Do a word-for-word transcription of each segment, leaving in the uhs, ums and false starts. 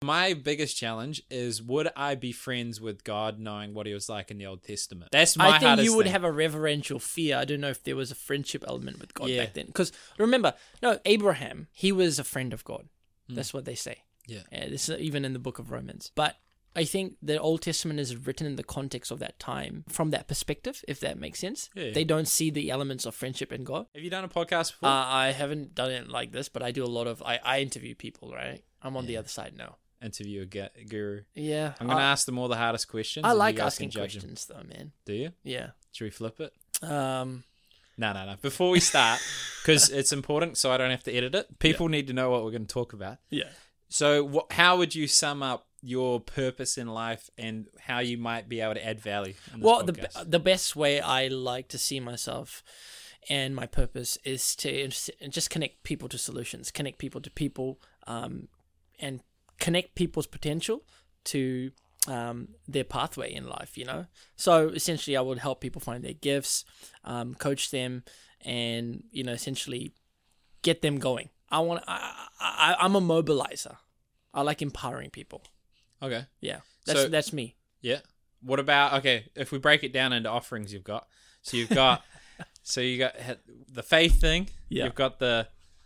My biggest challenge is, would I be friends with God knowing what he was like in the Old Testament? That's my I think hardest you would thing. have a reverential fear. I don't know if there was a friendship element with God Yeah. back then. Because remember, no, Abraham, he was a friend of God. That's what they say. Yeah. Yeah, this is even in the book of Romans. But I think the Old Testament is written in the context of that time from that perspective, if that makes sense. Yeah. They don't see the elements of friendship in God. Have you done a podcast before? Uh, I haven't done it like this, but I do a lot of, I, I interview people, right? I'm on the other side now. Interview a gu- guru. Yeah. I'm going to I, ask them all the hardest questions. I and like you guys asking can judge them. questions though, man. Do you? Yeah. Should we flip it? Um, No, no, no. Before we start, because it's important so I don't have to edit it, people need to know what we're going to talk about. yeah. So what, how would you sum up your purpose in life and how you might be able to add value in this Well, the podcast? the best way I like to see myself and my purpose is to just connect people to solutions, connect people to people, um, and connect people's potential to um, their pathway in life, you know? So essentially I would help people find their gifts, um, coach them, and, you know, essentially get them going. I want, I, I, I'm a mobilizer. I like empowering people. Okay. Yeah, that's So- that's me. Yeah. What about, okay, if we break it down into offerings you've got. So you've got, so you got the faith thing. Yeah. You've got the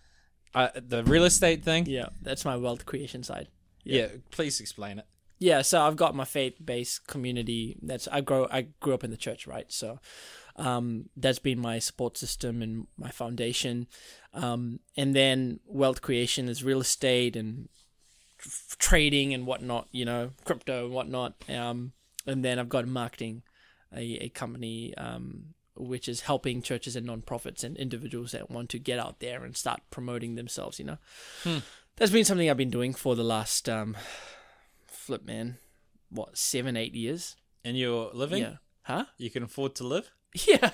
uh, the real estate thing. Yeah, that's my wealth creation side. Yeah. Please explain it. Yeah, so I've got my faith-based community. That's I grow. I grew up in the church, right? So um, that's been my support system and my foundation. Um, and then wealth creation is real estate and f- trading and whatnot. You know, crypto and whatnot. Um, and then I've got marketing, a, a company um, which is helping churches and nonprofits and individuals that want to get out there and start promoting themselves. You know, Hmm. that's been something I've been doing for the last. Um, Flip, man. What, seven, eight years? And you're living? Yeah. Huh? You can afford to live? Yeah.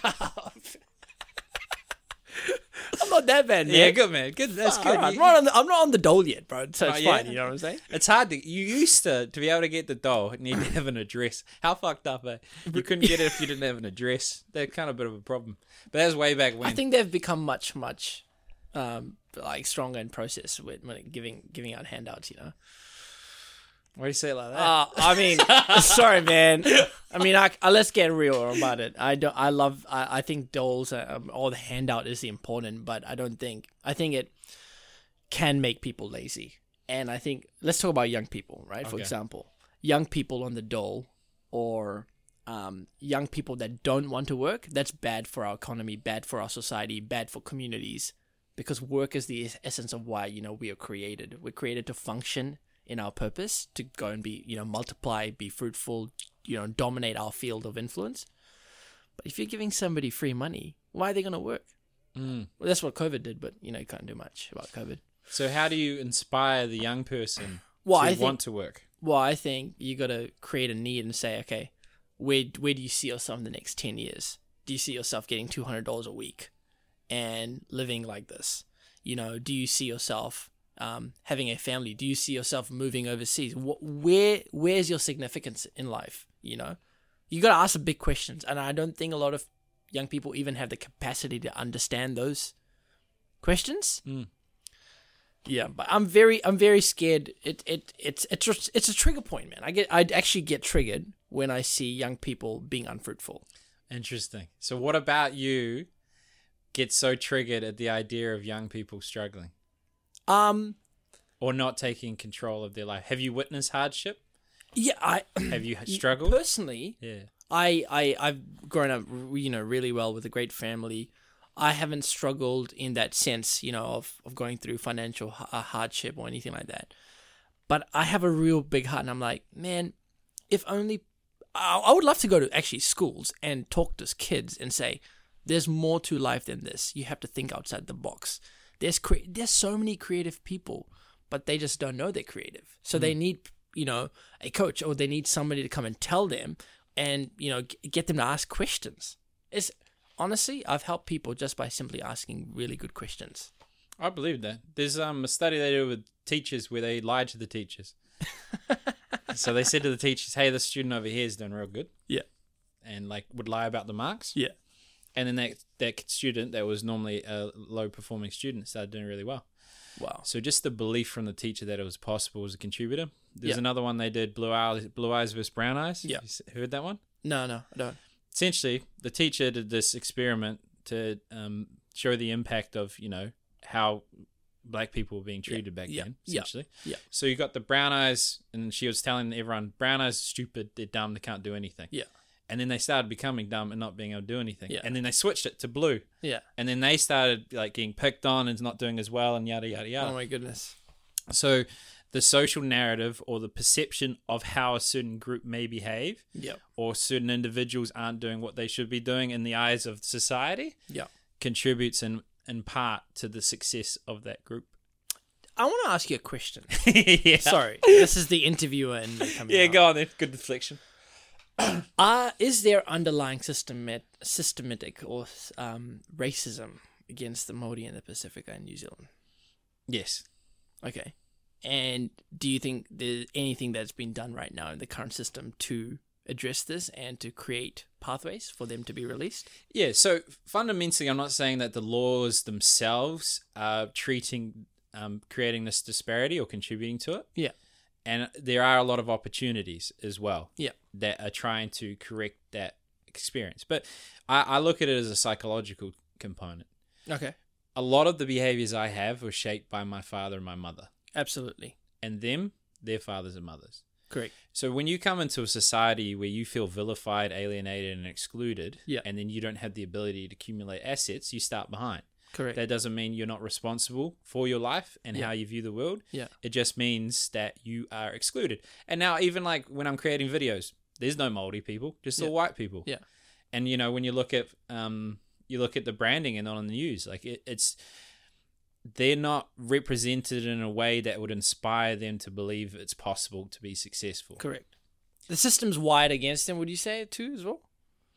I'm not that bad, man. Yeah, good, man. Good. That's All good. right, You- I'm, not on the, I'm not on the dole yet, bro. So it's Oh, yeah? fine. You know what I'm saying? It's hard to. You used to to be able to get the doll. Need to have an address. How fucked up? Eh? You couldn't get it if you didn't have an address. That's kind of a bit of a problem. But that was way back when. I think they've become much, much um, like stronger in process with when it, giving giving out handouts. You know. Why do you say it like that? Uh, I mean, sorry, man. I mean, I, I, let's get real about it. I don't. I love. I, I think doles um, or the handout is the important, but I don't think. I think it can make people lazy, and I think let's talk about young people, right? For Okay. example, young people on the dole, or um, young people that don't want to work. That's bad for our economy, bad for our society, bad for communities, because work is the essence of why you know we are created. We're created to function in our purpose, to go and be, you know, multiply, be fruitful, you know, dominate our field of influence. But if you're giving somebody free money, why are they going to work? Mm. Well, that's what COVID did, but, you know, you can't do much about COVID. So how do you inspire the young person Well, to I think, want to work? well, I think you got to create a need and say, okay, where where do you see yourself in the next ten years? Do you see yourself getting two hundred dollars a week and living like this? You know, do you see yourself Um, having a family? Do you see yourself moving overseas? Wh- where where's your significance in life? You know, you got to ask the big questions, and I don't think a lot of young people even have the capacity to understand those questions. Mm. Yeah, but I'm very I'm very scared. It it it's it's just- it's a trigger point, man. I get I actually get triggered when I see young people being unfruitful. Interesting. So what about you get so triggered at the idea of young people struggling Um, or not taking control of their life? Have you witnessed hardship? yeah, I Have you struggled? personally. Yeah. I, I, I've grown up, you know, really well with a great family. I haven't struggled in that sense, you know, of, of going through financial h- uh, hardship or anything like that. But I have a real big heart, and I'm like, man, if only... I, I would love to go to actually schools and talk to kids and say, there's more to life than this. You have to think outside the box. There's cre- there's so many creative people, but they just don't know they're creative. So they need, you know, a coach, or they need somebody to come and tell them, and, you know, g- get them to ask questions. It's honestly, I've helped people just by simply asking really good questions. I believe that. There's um a study they do with teachers where they lied to the teachers. So they said to the teachers, hey, this student over here is doing real good. Yeah. And like would lie about the marks. Yeah. And then that, that student that was normally a low performing student started doing really well. Wow. So just the belief from the teacher that it was possible as a contributor There's Yeah. another one they did, Blue Eyes, Blue Eyes versus Brown Eyes. Yeah. You s- heard that one? No, no, I don't. Essentially, the teacher did this experiment to um, show the impact of, you know, how black people were being treated back yeah, then, yeah, essentially. yeah. So you got the brown eyes, and she was telling everyone, brown eyes are stupid, they're dumb, they can't do anything. Yeah. And then they started becoming dumb and not being able to do anything. Yeah. And then they switched it to blue. Yeah. And then they started like getting picked on and not doing as well and yada, yada, yada. Oh my goodness. So the social narrative or the perception of how a certain group may behave Yeah. or certain individuals aren't doing what they should be doing in the eyes of society Yeah. contributes in, in part to the success of that group. I want to ask you a question. yeah. Sorry, this is the interviewer in me coming Yeah, out. go on then. Good deflection. Uh, is there underlying systemat- systematic or um, racism against the Māori in the Pacific and New Zealand? Yes. Okay. And do you think there's anything that's been done right now in the current system to address this and to create pathways for them to be released? Yeah, so fundamentally, I'm not saying that the laws themselves are treating, um, creating this disparity or contributing to it. Yeah. And there are a lot of opportunities as well. Yeah. That are trying to correct that experience. But I, I look at it as a psychological component. Okay. A lot of the behaviors I have were shaped by my father and my mother. Absolutely. And them, their fathers and mothers. Correct. So when you come into a society where you feel vilified, alienated, and excluded, Yeah. and then you don't have the ability to accumulate assets, you start behind. Correct. That doesn't mean you're not responsible for your life and Yeah. how you view the world. Yeah. It just means that you are excluded. And now even like when I'm creating videos, there's no Māori people, just Yeah. all white people. Yeah. And you know, when you look at um you look at the branding and on the news, like it, it's they're not represented in a way that would inspire them to believe it's possible to be successful. Correct. The system's wired against them, would you say, too, as well?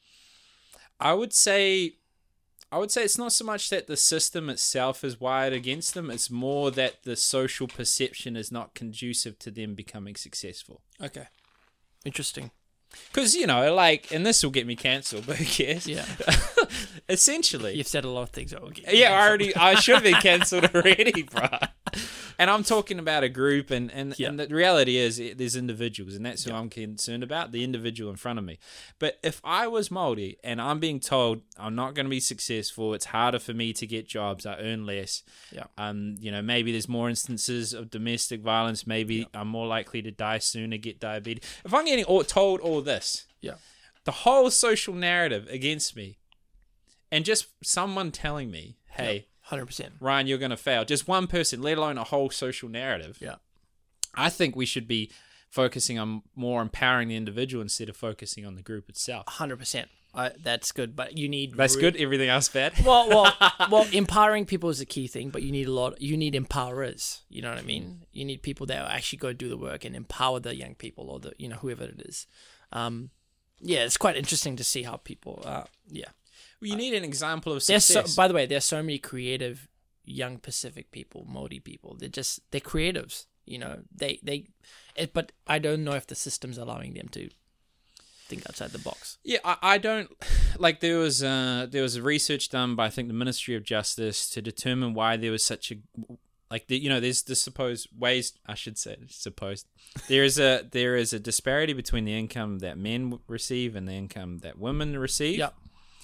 I would say I would say it's not so much that the system itself is wired against them, it's more that the social perception is not conducive to them becoming successful. Okay. Interesting. Because, you know, like, and this will get me cancelled, but who cares? Yeah. Essentially. You've said a lot of things. Oh, okay. Yeah, I already, I should have been cancelled already, bro. And I'm talking about a group, and, and, Yeah. and the reality is it, there's individuals, and that's who Yeah. I'm concerned about, the individual in front of me. But if I was Māori and I'm being told I'm not going to be successful, it's harder for me to get jobs, I earn less, Yeah. um, you know, maybe there's more instances of domestic violence, maybe Yeah. I'm more likely to die sooner, get diabetes. If I'm getting all, told all this, Yeah. the whole social narrative against me, and just someone telling me, hey, one hundred percent. Ryan, you're going to fail. Just one person, let alone a whole social narrative. Yeah. I think we should be focusing on more empowering the individual instead of focusing on the group itself. one hundred percent. Uh, that's good, but you need... That's re- good. Everything else bad. Well, well, well, empowering people is a key thing, but you need a lot... You need empowerers, you know what I mean? You need people that will actually go do the work and empower the young people or the, you know, whoever it is. Um, yeah, it's quite interesting to see how people... Uh, yeah. Well, you need an example of There's success. so, by the way, there's so many creative young Pacific people, Māori people. They're just they're creatives, you know. They they, it, but I don't know if the system's allowing them to think outside the box. Yeah, I, I don't like. There was uh, there was research done by I think the Ministry of Justice to determine why there was such a like the, you know there's the supposed ways I should say supposed there is a there is a disparity between the income that men receive and the income that women receive. Yeah.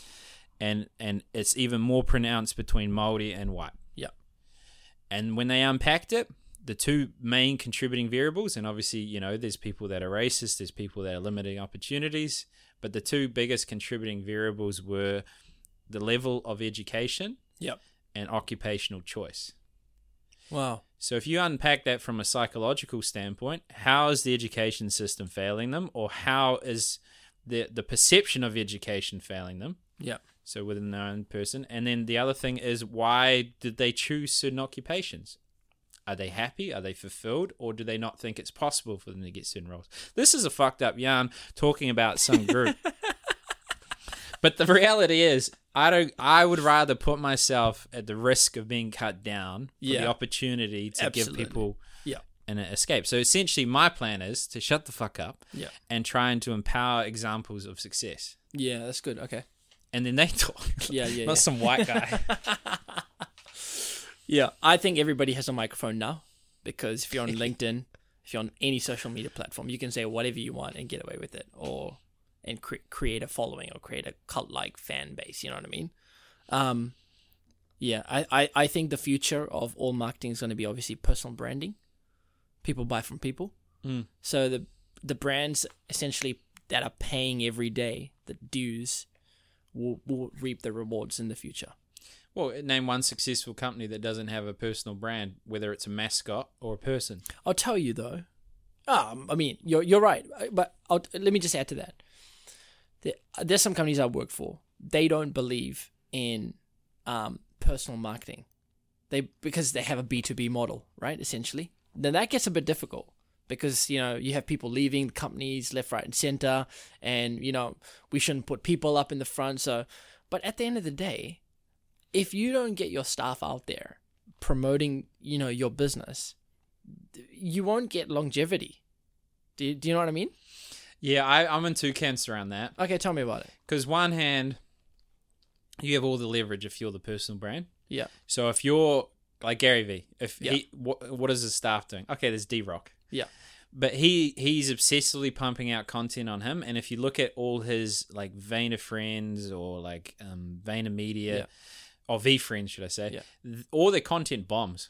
And and it's even more pronounced between Māori and white. Yeah. And when they unpacked it, the two main contributing variables, and obviously, you know, there's people that are racist, there's people that are limiting opportunities, but the two biggest contributing variables were the level of education Yep. and occupational choice. Wow. So if you unpack that from a psychological standpoint, how is the education system failing them, or how is the the perception of education failing them? Yeah. So within their own person. And then the other thing is, why did they choose certain occupations? Are they happy? Are they fulfilled? Or do they not think it's possible for them to get certain roles? This is a fucked up yarn talking about some group. But the reality is, I don't. I would rather put myself at the risk of being cut down for Yeah. the opportunity to Absolutely. give people Yeah. an escape. So essentially, my plan is to shut the fuck up Yeah. and trying to empower examples of success. Yeah, that's good. Okay. And then they talk. Yeah, yeah, Not yeah. some white guy. Yeah, I think everybody has a microphone now because if you're on LinkedIn, If you're on any social media platform, you can say whatever you want and get away with it, or and cre- create a following or create a cult-like fan base. You know what I mean? Um, yeah, I, I, I think the future of all marketing is going to be obviously personal branding. People buy from people. Mm. So the the brands essentially that are paying every day the dues will, will reap the rewards in the future. Well, name one successful company that doesn't have a personal brand, whether it's a mascot or a person. I'll tell you though. Um, I mean, you're you're right, but I'll, let me just add to that. There, there's some companies I work for. They don't believe in um, personal marketing. They because they have a B two B model, right? Essentially, then that gets a bit difficult because you know you have people leaving companies left, right, and center, and you know we shouldn't put people up in the front. So, but at the end of the day, if you don't get your staff out there promoting, you know, your business, you won't get longevity. Do you, do you know what I mean? Yeah, I, I'm in two camps around that. Okay, tell me about it. Because one hand, you have all the leverage if you're the personal brand. Yeah. So if you're like Gary Vee, if Yeah. he, what, what is his staff doing? Okay, there's D-Rock. Yeah. But he he's obsessively pumping out content on him, and if you look at all his like Vayner friends or like um, Vayner Media, Yeah. or V friends, should I say? Yeah. th- all their content bombs.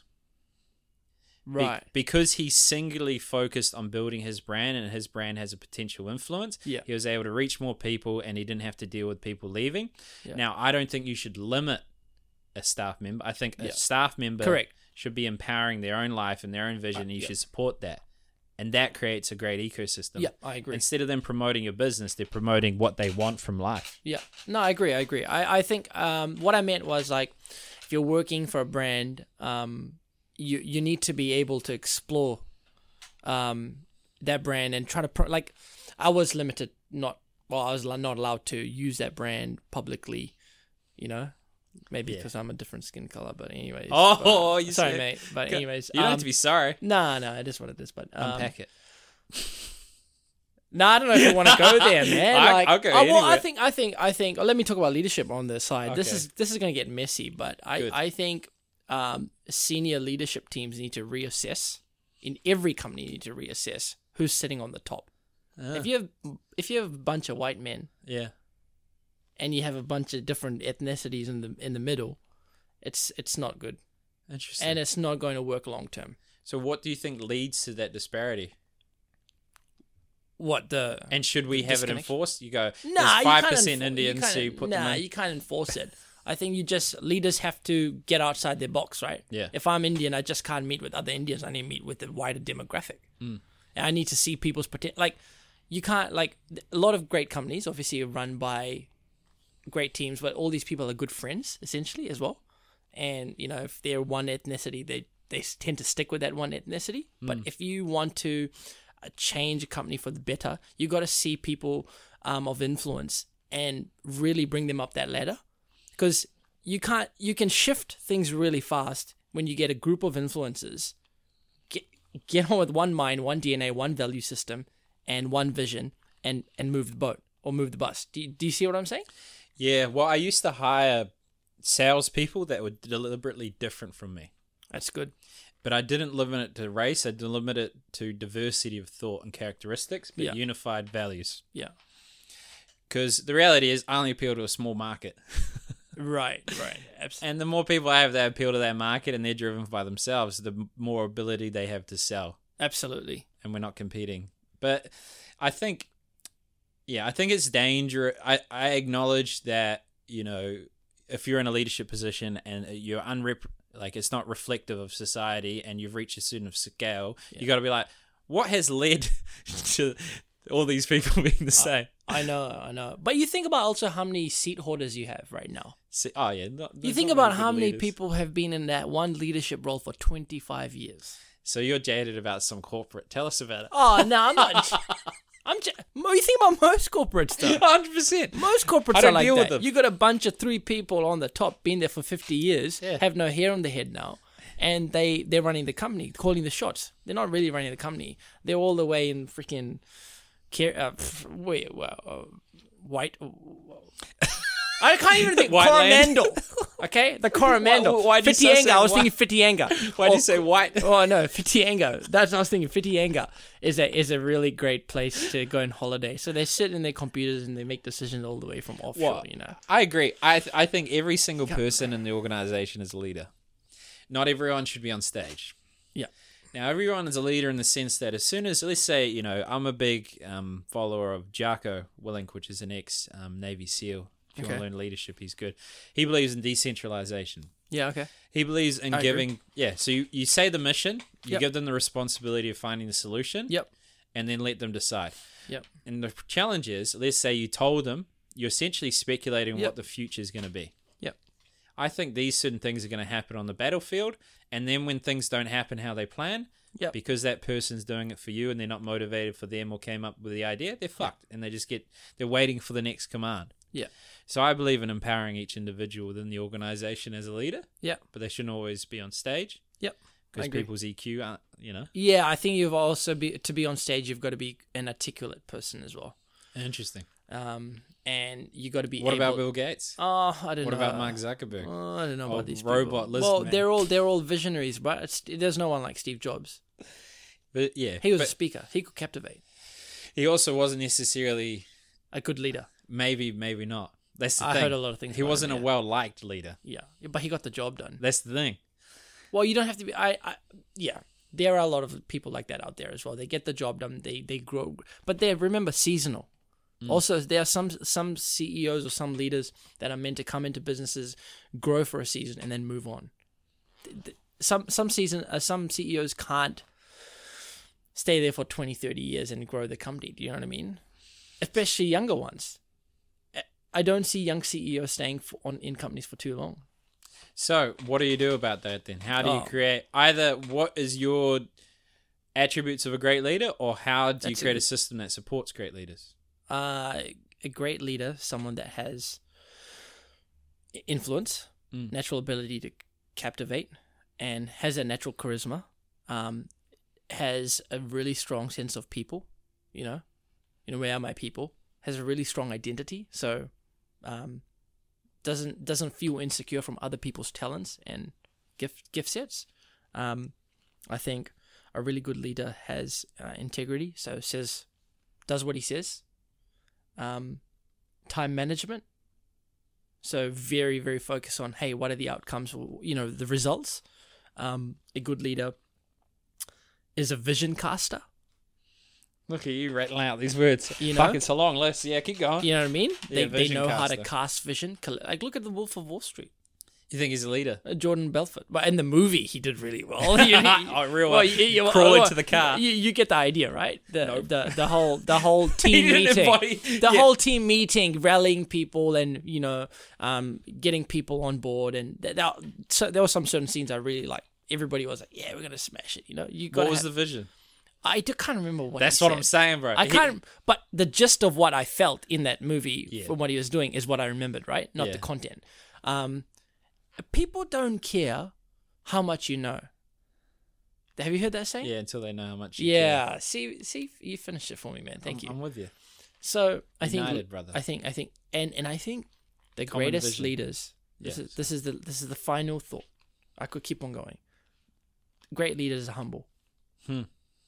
Be- Right. because he's singularly focused on building his brand, and his brand has a potential influence. Yeah. He was able to reach more people, and he didn't have to deal with people leaving. Yeah. Now, I don't think you should limit a staff member. I think a Yeah. staff member Correct. should be empowering their own life and their own vision, Uh, and you yeah. should support that. And that creates a great ecosystem. Yeah, I agree. Instead of them promoting your business, they're promoting what they want from life. Yeah. No, I agree. I agree. I, I think um, what I meant was like if you're working for a brand, um, you you need to be able to explore um, that brand and try to pro- like I was limited, not well, I was al- not allowed to use that brand publicly, you know. Maybe Yeah. because I'm a different skin color, but anyways. Oh, but- you sorry, said- mate. But anyways, You don't um, have to be sorry. Nah, nah, it is what it is. But um, Unpack it. No, I don't know if you want to go there, man. I- Like, I'll go oh, well, I anywhere. think, I think, I think. Let me talk about leadership on this side. This Okay. is this is going to get messy, but I, Good. I think um, senior leadership teams need to reassess. In every company, you need to reassess who's sitting on the top. Ah, If you have if you have a bunch of white men yeah. and you have a bunch of different ethnicities in the in the middle, it's it's not good, Interesting. and it's not going to work long term. So what do you think leads to that disparity? What the? And should we have it Disconnection? enforced? You go, Nah, there's you five can't percent enfor- Indians, you can't- so you put nah, them in. you can't enforce it. I think you just leaders have to get outside their box, right? Yeah. If I'm Indian, I just can't meet with other Indians. I need to meet with the wider demographic. Mm. And I need to see people's potential. Like, you can't like a lot of great companies, obviously, are run by great teams, but all these people are good friends essentially as well. And you know, if they're one ethnicity, they they tend to stick with that one ethnicity. But if you want to uh, change a company for the better, you got to see people um, of influence and really bring them up that ladder, because you can't you can shift things really fast when you get a group of influencers get get on with one mind, one D N A, one value system, and one vision, and and move the boat or move the bus. Do you, do you see what I'm saying? Yeah, well, I used to hire salespeople that were deliberately different from me. That's good. But I didn't limit it to race. I didn't limit it to diversity of thought and characteristics, but Yeah. unified values. Yeah. Because the reality is, I only appeal to a small market. Right, right. Absolutely. And the more people I have that appeal to that market and they're driven by themselves, the more ability they have to sell. Absolutely. And we're not competing. But I think, yeah, I think it's dangerous. I, I acknowledge that, you know, if you're in a leadership position and you're unrep, like it's not reflective of society and you've reached a certain scale, Yeah. you got to be like, what has led to all these people being the same? I know, I know. But you think about also how many seat holders you have right now. See, oh, yeah. Not, You there's think not about good how many leaders. people have been in that one leadership role for twenty-five years. So you're jaded about some corporate. Tell us about it. Oh, no, I'm not. I'm just, you think about most corporates, though. one hundred percent. Most I corporates don't are like deal with that. them. You got a bunch of three people on the top, been there for fifty years, Yeah. have no hair on their head now, and they they're running the company, calling the shots. They're not really running the company. They're all the way in freaking care. Uh, pff, wait, well, uh, white. I can't even think. White land. Coromandel. Okay, the Coromandel. Why- why'd you say Fitianga. I was white? thinking Fitianga. Why do Or- you say white? Oh no, Fitianga. That's what I was thinking. Fitianga is a is a really great place to go on holiday. So they sit in their computers and they make decisions all the way from offshore. Well, you know. I agree. I th- I think every single person in the organization is a leader. Not everyone should be on stage. Yeah. Now, everyone is a leader in the sense that as soon as, let's say, you know, I'm a big um, follower of Jocko Willink, which is an ex-Navy SEAL. If you Okay. want to learn leadership, he's good. He believes in decentralization. Yeah. Okay. He believes in I agree. giving, yeah, so you, you say the mission, you Yep. give them the responsibility of finding the solution, Yep. and then let them decide. Yep. And the challenge is, let's say you told them, you're essentially speculating Yep. what the future is going to be. Yep. I think these certain things are going to happen on the battlefield, and then when things don't happen how they plan, Yep. because that person's doing it for you and they're not motivated for them or came up with the idea, they're fucked, and they just get they're waiting for the next command. Yeah. So I believe in empowering each individual within the organization as a leader, Yeah. but they shouldn't always be on stage Yep. I because agree. people's E Q aren't, you know. Yeah, I think you've also be to be on stage. You've got to be an articulate person as well. Interesting. Um, and you got to be. What able, about Bill Gates? Oh, I don't What know. about Mark Zuckerberg? Oh, I don't know Oh, about these robot people. list well, man. they're all they're all visionaries, but it's, there's no one like Steve Jobs. But yeah, He was a but speaker. He could captivate. he also wasn't necessarily. A good leader. Maybe, maybe not. That's the I thing. heard a lot of things. He about wasn't him, a yeah. well-liked leader. Yeah, but he got the job done. That's the thing. Well, you don't have to be. I, I yeah. There are a lot of people like that out there as well. They get the job done. They they grow, but they're remember seasonal. Also, there are some some C E Os or some leaders that are meant to come into businesses, grow for a season, and then move on. Th- th- Some some season uh, some C E Os can't stay there for twenty, thirty years and grow the company. Do you know what I mean? Especially younger ones. I- I don't see young C E Os staying for, on in companies for too long. So, what do you do about that then? How do you Oh. create either what is your attributes of a great leader, or how do you That's a create a, good- system that supports great leaders? Uh, a great leader, someone that has i- influence, Mm. natural ability to captivate, and has a natural charisma, um, has a really strong sense of people, you know, you know, where are my people, has a really strong identity, so um, doesn't doesn't feel insecure from other people's talents and gift gift sets. Um, I think a really good leader has uh, integrity, so says, does what he says. Um, time management. So very, very focused on, hey, what are the outcomes, you know, the results. Um, a good leader is a vision caster. Look at you rattling out these words. You Fuck, know? it's a long list. Yeah, keep going. You know what I mean? They, Yeah, they vision know how to caster. cast vision. Coll- Like, look at the Wolf of Wall Street. You think he's a leader? Uh, Jordan Belfort. But in the movie, he did really well. You- you- Oh, real well, one. you- you- Crawl well, into the car. You, you get the idea, right? The Nope. the, the whole the whole team didn't meeting, embody- the yeah. whole team meeting, rallying people, and you know, um, getting people on board. And th- that, so there were some certain scenes I really like. Everybody was like, "Yeah, we're gonna smash it." You know, you got. What was the vision? I do, can't remember what. That's he what said. I'm saying, bro. I He- can't. But the gist of what I felt in that movie Yeah. from what he was doing is what I remembered, right? Not Yeah. the content. Um, people don't care how much you know. Have you heard that saying? Yeah, until they know how much. You Yeah. See, see, you finished it for me, man. care. Thank I'm, you. I'm with you. So I United, think, brother. I think, I think, and and I think the Common greatest vision. leaders. This Yeah. is this is the this is the final thought. I could keep on going. Great leaders are humble. Hmm.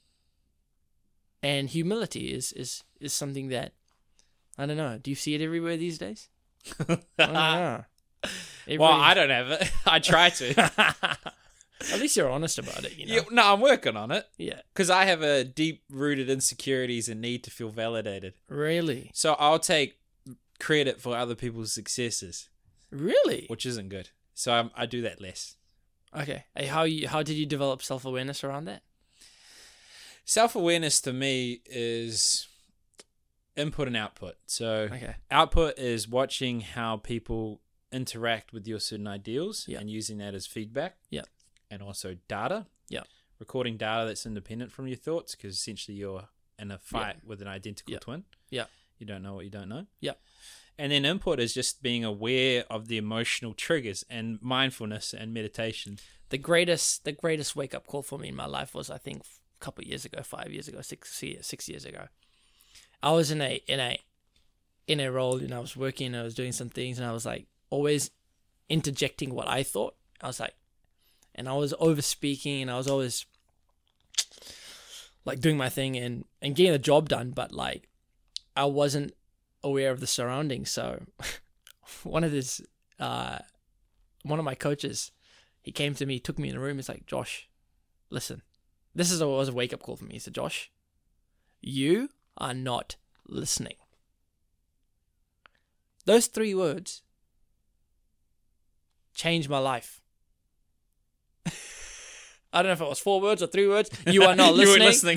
And humility is is is something that I don't know. Do you see it everywhere these days? I don't know. Every- Well, I don't have it. I try to. At least you're honest about it, you know. Yeah, no, I'm working on it Yeah. because I have a deep-rooted insecurities and need to feel validated. Really? So I'll take credit for other people's successes, Really? which isn't good. So I'm, I do that less. Okay. Hey, how you how did you develop self awareness around that? Self-awareness to me is input and output. So Okay. output is watching how people interact with your certain ideals Yeah. and using that as feedback. Yeah. And also data. Yeah. Recording data that's independent from your thoughts, because essentially you're in a fight with an identical Yeah. twin. Yeah. You don't know what you don't know. Yeah. And then input is just being aware of the emotional triggers, and mindfulness and meditation. The greatest the greatest wake up call for me in my life was, I think, a couple of years ago, five years ago, six years, six years ago. I was in a in a in a role, you know, I was working, I was doing some things, and I was like always interjecting what I thought. I was like, and I was over speaking, and I was always like doing my thing and, and getting the job done, but like I wasn't aware of the surroundings. So one of this, uh, one of my coaches, he came to me, took me in a room. He's like, Josh, listen, this is a, was a wake up call for me. He said, Josh, you are not listening. Those three words changed my life. I don't know if it was four words or three words. You are not listening. You weren't listening.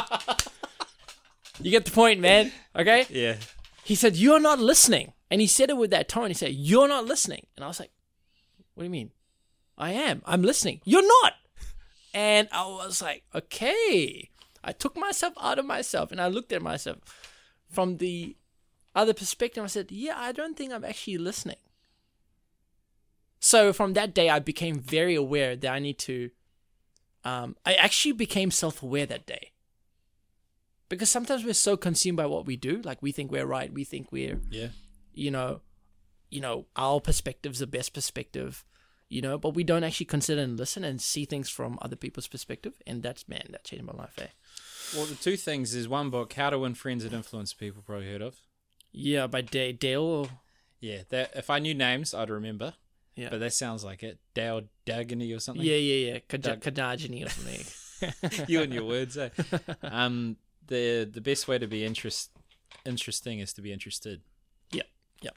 You get the point, man. Okay? Yeah. He said, you're not listening. And he said it with that tone. He said, you're not listening. And I was like, what do you mean? I am. I'm listening. You're not. And I was like, okay. I took myself out of myself and I looked at myself from the other perspective. I said, yeah, I don't think I'm actually listening. So from that day, I became very aware that I need to, um, I actually became self-aware that day. Because sometimes we're so consumed by what we do. Like we think we're right. We think we're, Yeah. you know, you know, our perspective's the best perspective, you know, but we don't actually consider and listen and see things from other people's perspective. And that's, man, that changed my life, eh? Well, the two things is one book, How to Win Friends and Influence People, probably heard of. Yeah, by Dale. Dale. Yeah, that if I knew names, I'd remember. Yeah. But that sounds like it. Dale Dagany or something. Yeah, yeah, yeah. Doug- Kadajani or something. You and your words, eh? Um, the the best way to be interest interesting is to be interested. Yep, yep.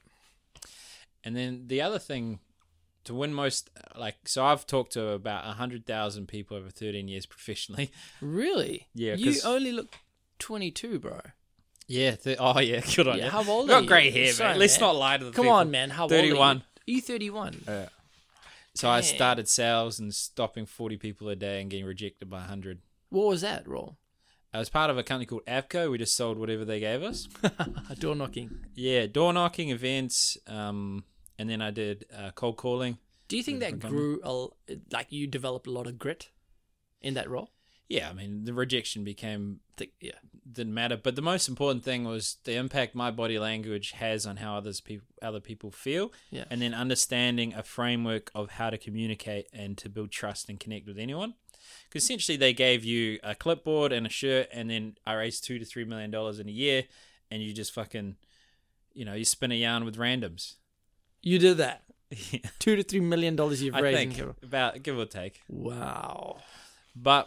And then the other thing, to win most, like, so I've talked to about one hundred thousand people over thirteen years professionally. Really? Yeah. You only look twenty-two, bro. Yeah. Th- oh, yeah. Good on Yeah, you. how old Got are you? great hair, Sorry, man. Let's man. not lie to the Come people. on, man. How thirty-one. old are you? You thirty-one. Yeah. So I Damn. started sales and stopping forty people a day and getting rejected by one hundred. What was that role? I was part of a company called Avco. We just sold whatever they gave us. Door knocking. Yeah, door knocking, events, um, and then I did uh, cold calling. Do you think that Different grew, a, like you developed a lot of grit in that role? Yeah, I mean, the rejection became, Think, yeah. didn't matter. But the most important thing was the impact my body language has on how others pe- other people feel. Yeah. And then understanding a framework of how to communicate and to build trust and connect with anyone. Because essentially they gave you a clipboard and a shirt, and then I raised two to three million dollars in a year, and you just fucking, you know, you spin a yarn with randoms. You did that. Yeah. Two to three million dollars you've I raised. think in- about give or take. Wow. But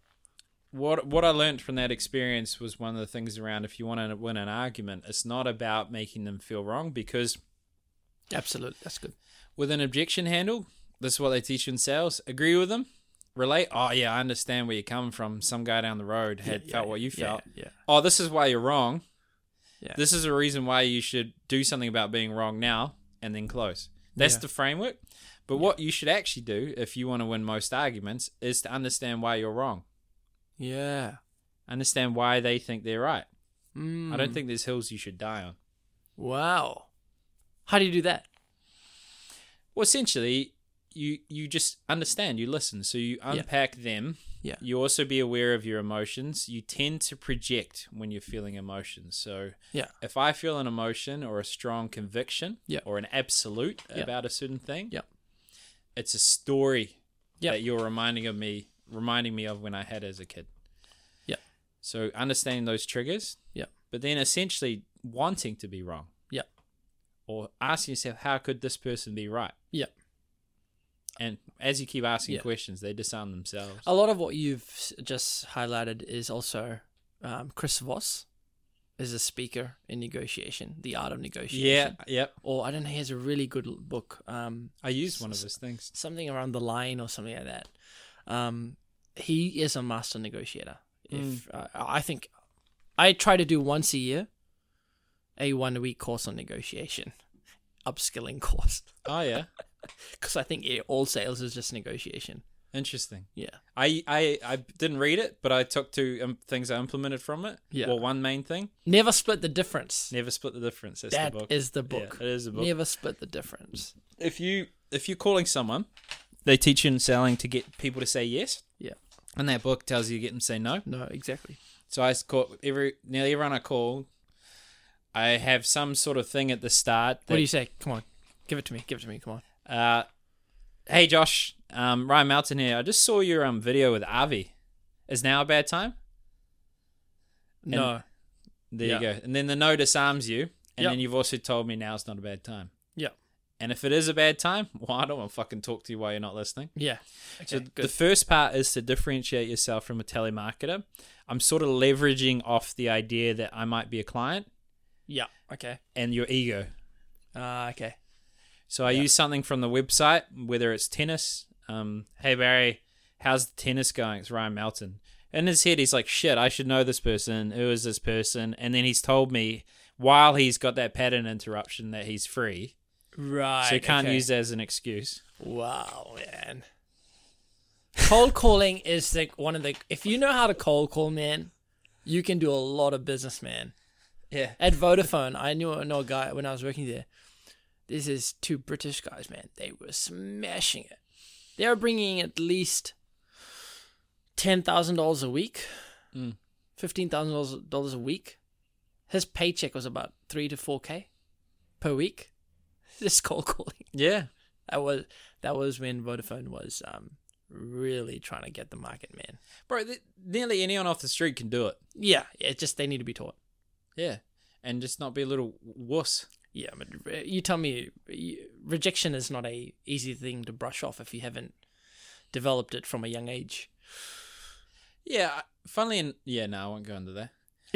what what I learned from that experience was one of the things around, if you want to win an argument, it's not about making them feel wrong, because Absolutely. That's good. with an objection handle, this is what they teach you in sales. Agree with them, relate. Oh yeah, I understand where you're coming from. Some guy down the road had Yeah, felt yeah, what you yeah, felt. Yeah. Oh, this is why you're wrong. Yeah. This is a reason why you should do something about being wrong now, and then close. That's Yeah. the framework. But what you should actually do if you want to win most arguments is to understand why you're wrong. Yeah. Understand why they think they're right. Mm. I don't think there's hills you should die on. Wow. How do you do that? Well, essentially, you you just understand, you listen. So you unpack them. Yeah. You also be aware of your emotions. You tend to project when you're feeling emotions. So Yeah. if I feel an emotion or a strong conviction Yeah. or an absolute Yeah. about a certain thing, Yeah. it's a story Yeah. that you're reminding of me, reminding me of when I had as a kid. Yeah. So understanding those triggers. Yeah. But then essentially wanting to be wrong. Yeah. Or asking yourself, how could this person be right? Yeah. And as you keep asking Yeah. questions, they disarm themselves. A lot of what you've s- just highlighted is also um, Chris Voss is a speaker in negotiation, the art of negotiation. Yeah, yep. Or I don't know, he has a really good l- book. Um, I used one of his things. something around the line or something like that. Um, he is a master negotiator. If uh, I think I try to do once a year a one week course on negotiation, upskilling course, Oh, yeah. because I think yeah, all sales is just negotiation. Interesting. Yeah, I, I, I didn't read it, but I took two um, things I implemented from it. Yeah. Well, one main thing, never split the difference. never split the difference. That's That the book. is the book. Yeah, it is a book. Never split the difference. If, you, if you're calling someone, they teach you in selling to get people to say yes. Yeah. And that book tells you to get them to say no. No, exactly. So I call every nearly everyone I call, I have some sort of thing at the start. That, What do you say? Come on. Give it to me. Give it to me. Come on. Uh, hey Josh, um, Ryan Melton here. I just saw your um video with Avi. Is now a bad time? No. There Yeah. you go. And then the no disarms you, and Yep. then you've also told me now's not a bad time. Yeah. And if it is a bad time, well, I don't want to fucking talk to you while you're not listening. Yeah. So Okay, the good. first part is to differentiate yourself from a telemarketer. I'm sort of leveraging off the idea that I might be a client Yeah. Okay. and your ego. Uh, okay. So I Yeah. use something from the website, whether it's tennis. Um, hey Barry, how's the tennis going? It's Ryan Melton. In his head, he's like, shit, I should know this person. Who is this person? And then he's told me while he's got that pattern interruption that he's free. Right. So you can't okay. use that as an excuse. Wow, man. Cold calling is like one of the. If you know how to cold call, man, you can do a lot of business, man. Yeah. At Vodafone, I knew I know a guy when I was working there. This is two British guys, man. They were smashing it. They were bringing at least ten thousand dollars a week, Mm. fifteen thousand dollars a week. His paycheck was about three to four k per week. Just cold calling. Yeah. That was that was when Vodafone was um really trying to get the market, man. Bro, th- nearly anyone off the street can do it. Yeah, it's just they need to be taught. Yeah. And just not be a little wuss. Yeah, but re- you tell me, you, rejection is not a easy thing to brush off if you haven't developed it from a young age. Yeah. I- Funnily, in- yeah, no, I won't go into that.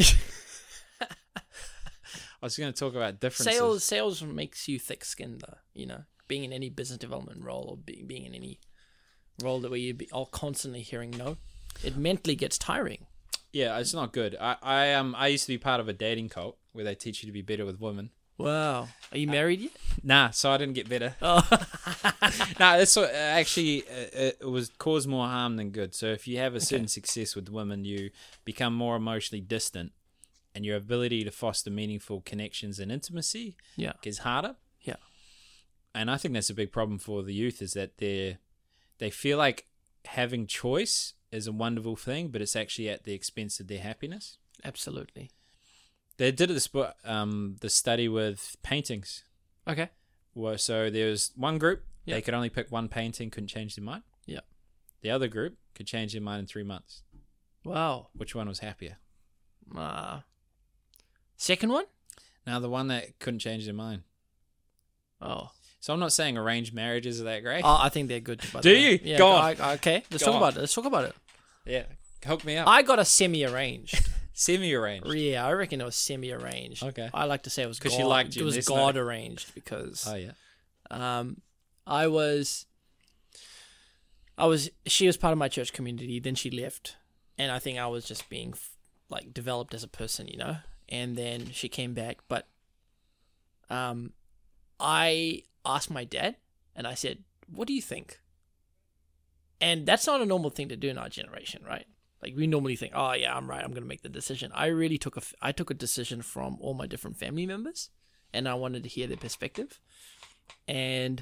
I was going to talk about differences. Sales sales makes you thick-skinned, though. You know, being in any business development role or being being in any role that where you be, are constantly hearing no, it mentally gets tiring. Yeah, it's not good. I, I um I used to be part of a dating cult where they teach you to be better with women. Wow, are you married yet? Nah, so I didn't get better. Oh, No, that's what, actually uh, it was cause more harm than good. So if you have a certain success with women, you become more emotionally distant, and your ability to foster meaningful connections and intimacy yeah, gets harder. yeah, And I think that's a big problem for the youth is that they they feel like having choice is a wonderful thing, but it's actually at the expense of their happiness. absolutely. They did this book, um, the study with paintings. Okay. Well, so there was one group, Yeah. they could only pick one painting, couldn't change their mind. Yeah. The other group could change their mind in three months. Wow. Which one was happier? Uh, second one? Now, the one that couldn't change their mind. Oh. So I'm not saying arranged marriages are that great. Oh, I think they're good. by Do the way. you? Yeah, Go I- on. I- okay, let's Go talk on. about it. Let's talk about it. Yeah. Hook me up. I got a semi-arranged. Semi-arranged. Yeah, I reckon it was semi-arranged. Okay. I like to say it was 'Cause God. you liked you It was less, God no? arranged because Oh, yeah. um, I was, I was. She was part of my church community. Then she left, and I think I was just being like developed as a person, you know. And then she came back, but um, I asked my dad, and I said, "What do you think?" And that's not a normal thing to do in our generation, right? Like we normally think, "Oh yeah, I'm right. I'm going to make the decision." I really took a, I took a decision from all my different family members, and I wanted to hear their perspective. And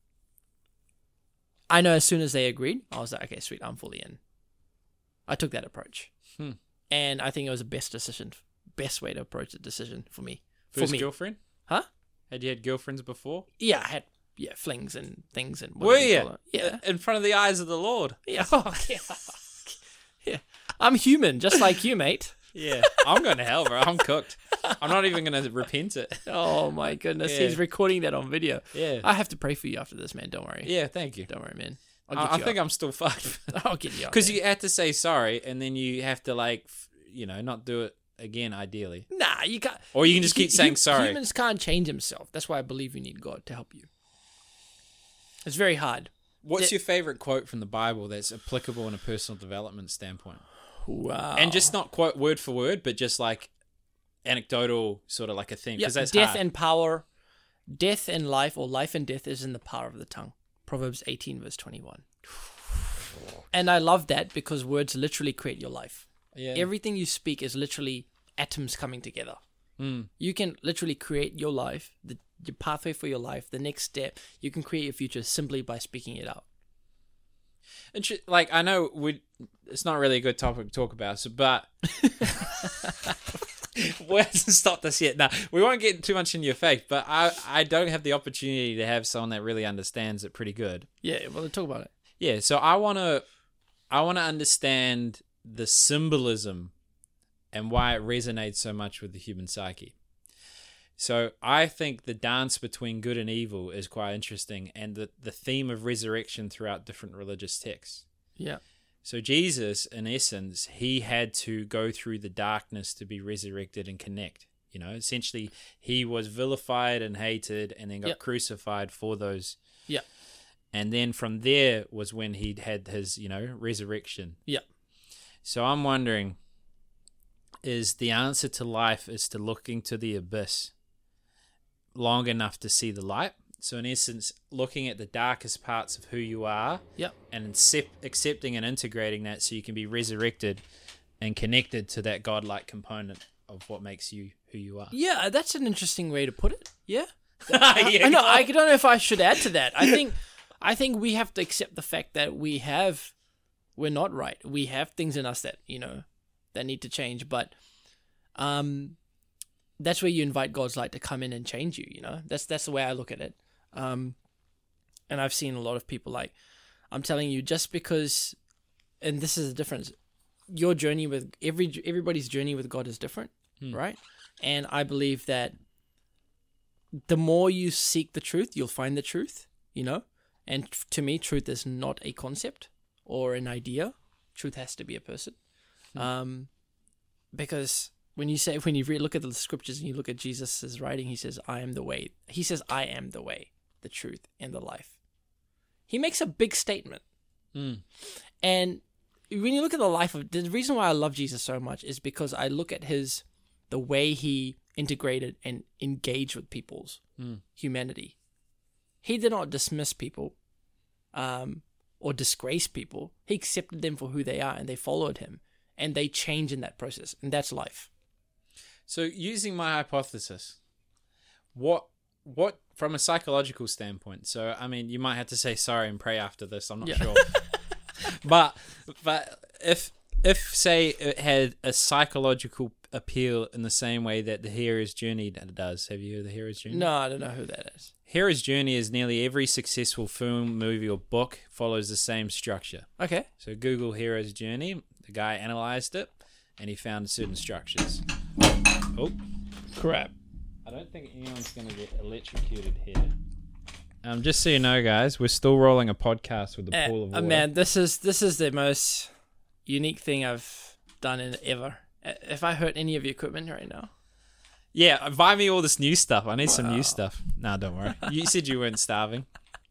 I know as soon as they agreed, I was like, "Okay, sweet, I'm fully in." I took that approach, Hmm. and I think it was the best decision, best way to approach the decision for me. For First me, girlfriend? huh? Had you had girlfriends before? Yeah, I had yeah flings and things and Were whatever you? call it. Yeah, In front of the eyes of the Lord. yeah, oh, yeah, yeah. I'm human, just like you, mate. Yeah. I'm going to hell, bro. I'm cooked. I'm not even going to repent it. Oh my goodness, Yeah. he's recording that on video. Yeah. I have to pray for you after this, man. Don't worry. Yeah, thank you. Don't worry, man. I'll I, get I you think up. I'm still fucked. I'll get you up. Because man. you have to say sorry, and then you have to, like, f- you know, not do it again, ideally. Nah, you can't. Or you can just keep hu- saying hu- sorry. Humans can't change themselves. That's why I believe you need God to help you. It's very hard. What's Yeah. your favorite quote from the Bible that's applicable in a personal development standpoint? Wow. And just not quote word for word, but just like anecdotal, sort of like a thing. yeah, Because that's death hard. and power, death and life, or life and death is in the power of the tongue. Proverbs eighteen, verse twenty-one. And I love that because words literally create your life. yeah. Everything you speak is literally atoms coming together. Mm. You can literally create your life, the your pathway for your life, the next step. You can create your future simply by speaking it out. And sh- like I know we, it's not really a good topic to talk about. So, but Well, it hasn't stopped us yet. No, we won't get too much into your faith, but I, I don't have the opportunity to have someone that really understands it pretty good. Yeah, well, talk about it. Yeah, so I want to I want to understand the symbolism and why it resonates so much with the human psyche. So I think the dance between good and evil is quite interesting, and the, the theme of resurrection throughout different religious texts. Yeah. So Jesus, in essence, he had to go through the darkness to be resurrected and connect. You know, essentially, he was vilified and hated and then got Yep. crucified for those. Yeah. And then from there was when he had his, you know, resurrection. Yeah. So I'm wondering, is the answer to life is to look into the abyss long enough to see the light? So in essence, looking at the darkest parts of who you are, Yep. and accept, accepting and integrating that so you can be resurrected and connected to that godlike component of what makes you who you are. Yeah, that's an interesting way to put it. Yeah. Yeah, I know. I don't know if I should add to that. I think, I think we have to accept the fact that we have, we're not right. We have things in us that you know that need to change. But, um, that's where you invite God's light to come in and change you. You know, that's that's the way I look at it. Um, and I've seen a lot of people like, I'm telling you, just because, and this is the difference. Your journey with every everybody's journey with God is different, Hmm. right? And I believe that the more you seek the truth, you'll find the truth, you know? And f- to me, truth is not a concept or an idea. Truth has to be a person. Um, because when you say, when you re- look at the scriptures and you look at Jesus' writing, he says, I am the way. He says, I am the way, the truth, and the life. He makes a big statement. Mm. And when you look at the life of, the reason why I love Jesus so much is because I look at his, the way he integrated and engaged with people's Mm. humanity. He did not dismiss people um, or disgrace people. He accepted them for who they are, and they followed him, and they change in that process, and that's life. So using my hypothesis, what what from a psychological standpoint, so I mean you might have to say sorry and pray after this, I'm not Yeah. sure. but but if if say it had a psychological appeal in the same way that the hero's journey does. Have you heard of the hero's journey? No, I don't know who that is. Hero's journey is nearly every successful film, movie or book follows the same structure. Okay. So Google hero's journey, the guy analyzed it and he found certain structures. Oh, Crap. I don't think anyone's going to get electrocuted here. Um, just so you know, guys, we're still rolling a podcast with the Uh, pool of uh, water. man, this is this is the most unique thing I've done in ever. Uh, If I hurt any of your equipment right now, Yeah, buy me all this new stuff. I need some Wow. new stuff. Nah, don't worry. You said you weren't starving.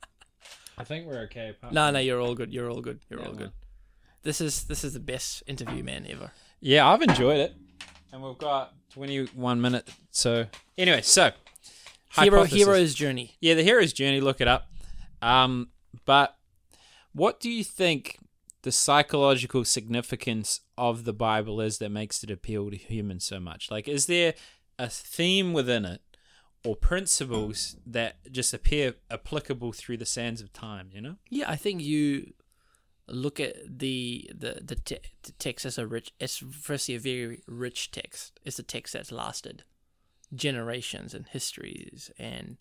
I think we're okay. apart no, from- no, you're all good. You're all good. You're Yeah, all man. good. This is this is the best interview, man, ever. Yeah, I've enjoyed it. And we've got twenty-one minutes. So, anyway, so. Hero hypothesis. hero's journey. Yeah, the hero's journey, look it up. Um, but what do you think the psychological significance of the Bible is that makes it appeal to humans so much? Like, is there a theme within it or principles that just appear applicable through the sands of time, you know? Yeah, I think you look at the the the, te- the text as a rich. It's firstly a very rich text. It's a text that's lasted generations and histories, and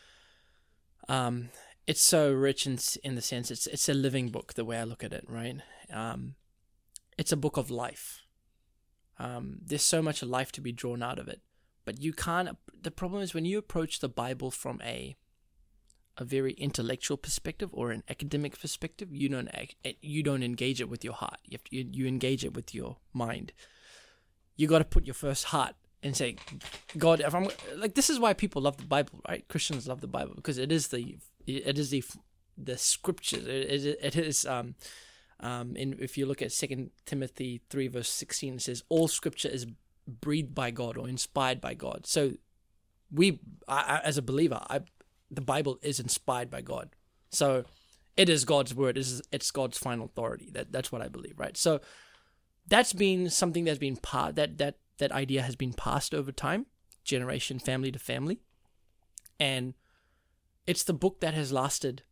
um, it's so rich in s- in the sense it's it's a living book. The way I look at it, right? Um, it's a book of life. Um, there's so much life to be drawn out of it, but you can't. The problem is when you approach the Bible from a a very intellectual perspective or an academic perspective, you don't ac- you don't engage it with your heart. You have to, you, you engage it with your mind. You got to put your first heart and say, God, if I'm like, this is why people love the Bible, right? Christians love the Bible because it is the it is the the scriptures. It, it, it is um um. In if you look at Second Timothy three verse sixteen, it says all scripture is breathed by God or inspired by God. So we, I, I, as a believer, I. the Bible is inspired by God. So it is God's word. It is, it's God's final authority. That That's what I believe, right? So that's been something that's been, pa- that, that, that idea has been passed over time, generation, family to family. And it's the book that has lasted,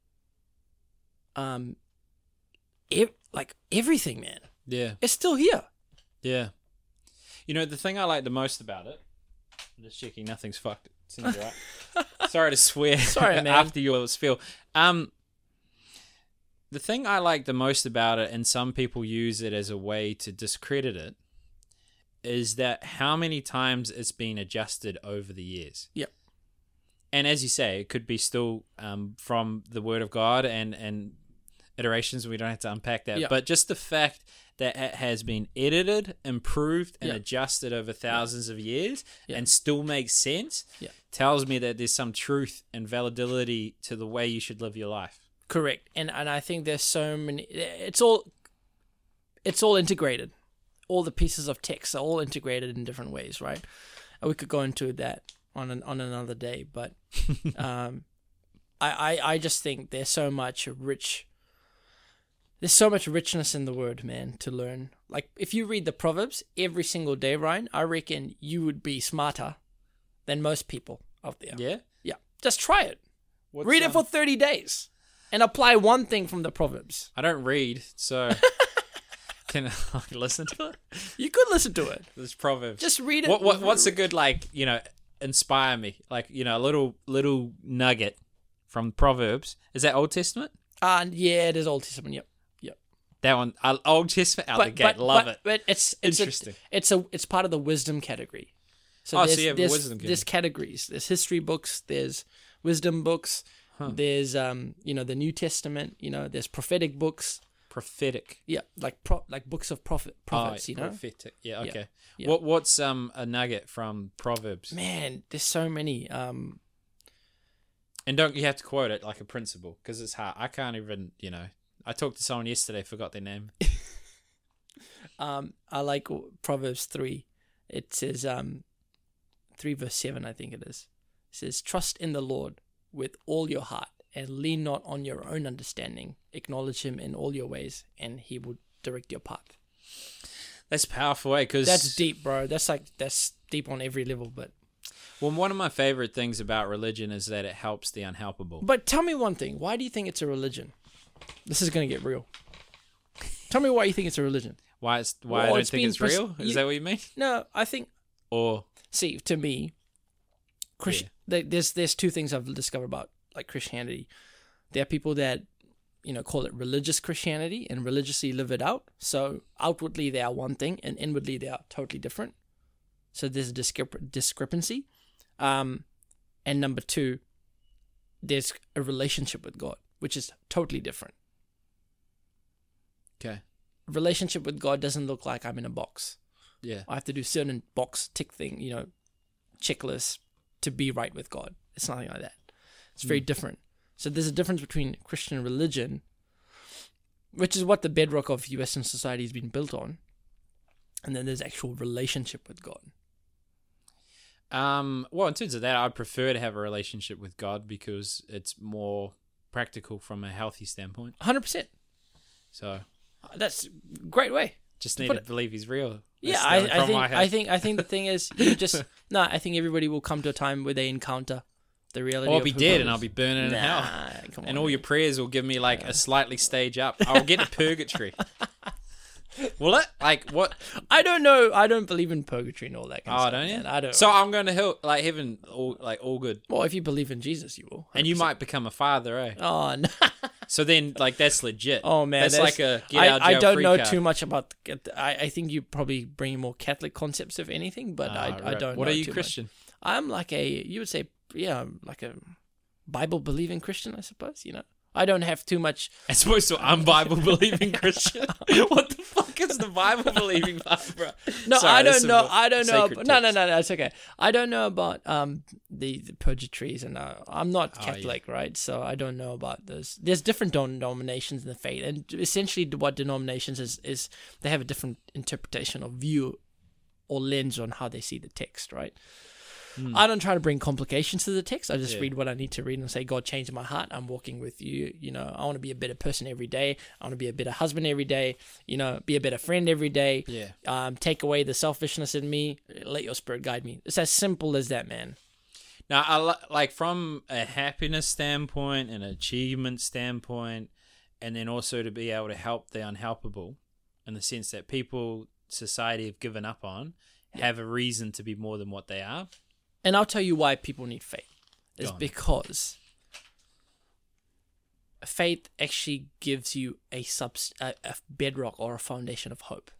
um, ev- like everything, man. Yeah. It's still here. Yeah. You know, the thing I like the most about it, I'm just checking nothing's fucked. It seems right. Sorry to swear. Sorry, man. After your spiel. Um, the thing I like the most about it, and some people use it as a way to discredit it, is that how many times it's been adjusted over the years. Yep. And as you say, it could be still um, from the Word of God and, and iterations. We don't have to unpack that. Yep. But just the fact that it has been edited, improved, and Yep. adjusted over thousands of years Yep. and still makes sense Yep. tells me that there's some truth and validity to the way you should live your life. Correct. And and I think there's so many. It's all. It's all integrated. All the pieces of text are all integrated in different ways, right? And we could go into that on an, on another day, but um, I, I I just think there's so much rich. There's so much richness in the word, man, to learn. Like if you read the Proverbs every single day, Ryan, I reckon you would be smarter than most people out there. Yeah? Yeah. Just try it. What's, Read it um, for thirty days and apply one thing from the Proverbs. I don't read, so can I listen to it? You could listen to it. There's Proverbs. Just read it. What, what what's a good, like, you know, inspire me? Like, you know, a little little nugget from Proverbs. Is that Old Testament? Uh, yeah, it is Old Testament. Yep. Yep. That one, uh, Old Testament out the gate. Love but, it. But it's it's Interesting. A, it's a it's part of the wisdom category. So Oh, so there's, you have a there's, wisdom category. there's categories. There's history books. There's wisdom books. Huh. There's um you know the New Testament. You know there's prophetic books. Prophetic. Yeah, like pro like books of prophet prophets. Oh, you know, prophetic. Yeah, okay. yeah. What what's um a nugget from Proverbs? man, there's so many. Um, And don't you have to quote it like a principle because it's hard. I can't even, you know. I talked to someone yesterday, forgot their name. um, I like Proverbs three. It says um, three verse seven, I think it is. It says, "Trust in the Lord with all your heart, and lean not on your own understanding. Acknowledge Him in all your ways, and He will direct your path." That's powerful, eh? Because That's deep, bro. That's like that's deep on every level. But well, one of my favorite things about religion is that it helps the unhelpable. but tell me one thing. Why do you think it's a religion? This is gonna get real. Tell me why you think it's a religion. Why? It's, why Well, I don't it's think been it's pres- real? Is you- that what you mean? No, I think. Or See, to me, Christ- Yeah. there- there's there's two things I've discovered about like Christianity. There are people that you know call it religious Christianity and religiously live it out. So outwardly they are one thing, and inwardly they are totally different. So there's a discrep- discrepancy. Um, and number two, there's a relationship with God, which is totally different. okay, A relationship with God doesn't look like I'm in a box. yeah, I have to do certain box tick thing, you know, checklists to be right with God. It's nothing like that. It's very Mm. different. So there's a difference between Christian religion, which is what the bedrock of Western society has been built on, and then there's actual relationship with God. Um, well, in terms of that, I'd prefer to have a relationship with God because it's more practical from a healthy standpoint. one hundred percent. So That's a great way. just need But- to believe He's real. Yeah, That's I, coming I from think my head. I think I think the thing is you just no. I think everybody will come to a time where they encounter the reality. Or I'll of be who dead God and I'll is. be burning in hell. Nah, come And on, all your man. prayers will give me like a slightly stage up. I'll get to purgatory. Will it? Like what? I don't know. I don't believe in purgatory and all that. Kind Oh, of stuff, don't you? man. I don't. So I'm going to hell, like heaven, all like all good. well, if you believe in Jesus, you will. And you one hundred percent. might become a father, eh? Oh no. So then, like that's legit. Oh man, that's, like a get out I, jail I don't free know card. too much about. I, I think you probably bring more Catholic concepts, if anything, but Ah, I, I right. don't. What know are you too much. Christian? I'm like a. You would say, yeah, like a Bible believing Christian, I suppose. You know, I don't have too much. As opposed to I'm Bible believing Christian. What the fuck is the Bible believing part, bro? No, Sorry, I that's don't know. some I don't know. sacred About, no, no, text. no, no. It's okay. I don't know about um the, the purgatories, and uh, I'm not Oh, yeah. Catholic, right? So I don't know about those. There's different denominations in the faith, and essentially, what denominations is is they have a different interpretation or view or lens on how they see the text, right? I don't try to bring complications to the text. I just Yeah. read what I need to read and say, God, change my heart. I'm walking with you. You know, I want to be a better person every day. I want to be a better husband every day. You know, be a better friend every day. Yeah. Um, take away the selfishness in me. Let your spirit guide me. It's as simple as that, man. Now, I li- like from a happiness standpoint, an achievement standpoint, and then also to be able to help the unhelpable, in the sense that people, society have given up on, have a reason to be more than what they are. And I'll tell you why people need faith. It's Go on. because faith actually gives you a, subs- a, a bedrock or a foundation of hope.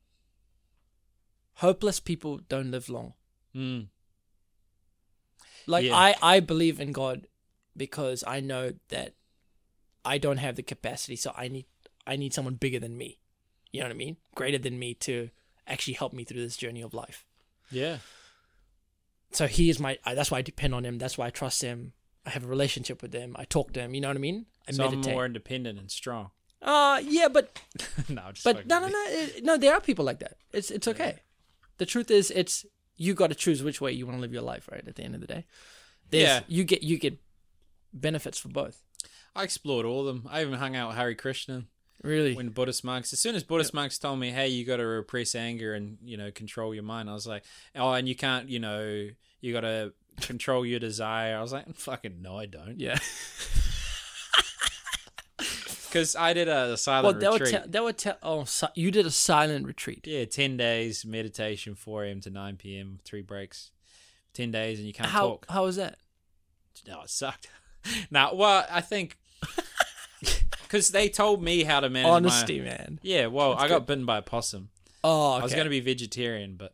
Hopeless people don't live long. Mm. Like, Yeah. I, I believe in God because I know that I don't have the capacity, so I need I need someone bigger than me. You know what I mean? Greater than me to actually help me through this journey of life. Yeah. So he is my, I, that's why I depend on him. That's why I trust him. I have a relationship with him. I talk to him. You know what I mean? I So I'm meditate. more independent and strong. Uh, yeah, but, no, I'm just but fucking no, no, with no, it, no, there are people like that. It's, it's okay. The truth is, it's, you got to choose which way you want to live your life, right? At the end of the day. There's, Yeah. You get, you get benefits for both. I explored all of them. I even hung out with Hare Krishna. Really? When Buddhist monks, as soon as Buddhist monks told me, hey, you got to repress anger and, you know, control your mind, I was like, oh, and you can't, you know, you got to control your desire. I was like, fucking no, I don't. Yeah. Because I did a Well, silent that would retreat. tell, that would tell, oh, si- you did a silent retreat. Yeah, ten days meditation, four a.m. to nine p.m., three breaks. ten days and you can't How, talk. how was that? No, it sucked. Now, well, I think because they told me how to manage Honesty, my... man. Yeah, well, That's I got good. bitten by a possum. Oh, okay. I was going to be vegetarian, but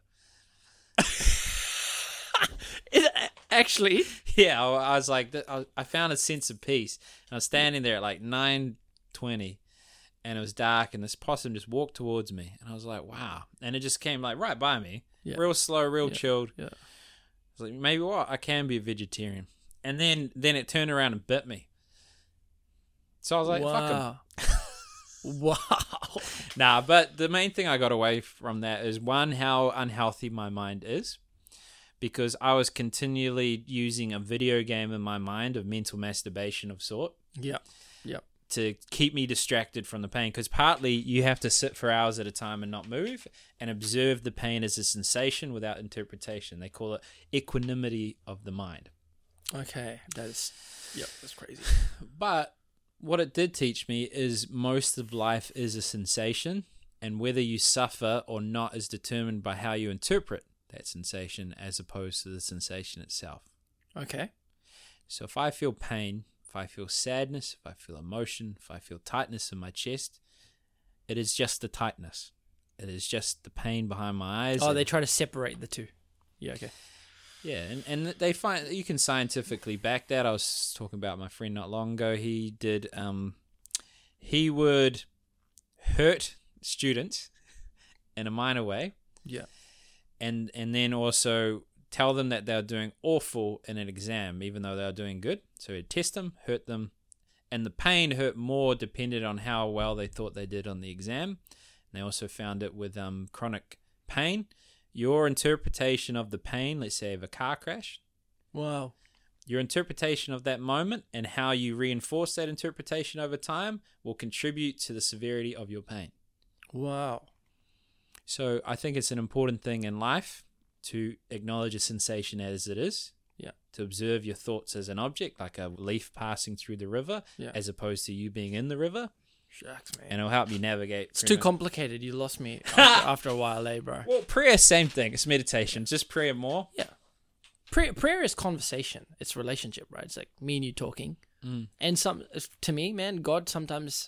It, actually, yeah, I, I was like, I, I found a sense of peace. And I was standing there at like nine twenty, and it was dark, and this possum just walked towards me, and I was like, wow. And it just came like right by me, Yeah. real slow, real Yeah. chilled. Yeah. I was like, maybe what? I can be a vegetarian. And then, then it turned around and bit me. So I was like, fuck 'em. wow. Wow. Nah, but the main thing I got away from that is one, how unhealthy my mind is, because I was continually using a video game in my mind of mental masturbation of sort Yeah. Yeah. to keep me distracted from the pain. Because partly you have to sit for hours at a time and not move and observe the pain as a sensation without interpretation. They call it equanimity of the mind. Okay. That is, yeah, that's crazy. But what it did teach me is most of life is a sensation, and whether you suffer or not is determined by how you interpret that sensation as opposed to the sensation itself. Okay. So if I feel pain, if I feel sadness, if I feel emotion, if I feel tightness in my chest, it is just the tightness. It is just the pain behind my eyes. Oh, and- they try to separate the two. Yeah, okay. Yeah, and, and they find you can scientifically back that. I was talking about my friend not long ago. He did, um, he would hurt students in a minor way, Yeah. and and then also tell them that they're doing awful in an exam, even though they were doing good. So he'd test them, hurt them, and the pain hurt more depended on how well they thought they did on the exam. And they also found it with um, chronic pain. Your interpretation of the pain, let's say of a car crash, Wow. your interpretation of that moment and how you reinforce that interpretation over time will contribute to the severity of your pain. Wow. So I think it's an important thing in life to acknowledge a sensation as it is. Yeah. To observe your thoughts as an object, like a leaf passing through the river, Yeah. as opposed to you being in the river. Shucks, man. And it'll help you navigate. It's pretty too much- complicated. You lost me after, after a while, eh, bro? Well, prayer, same thing. It's meditation. Just prayer more. Yeah. Prayer, prayer is conversation. It's relationship, right? It's like me and you talking. Mm. And some, to me, man, God sometimes,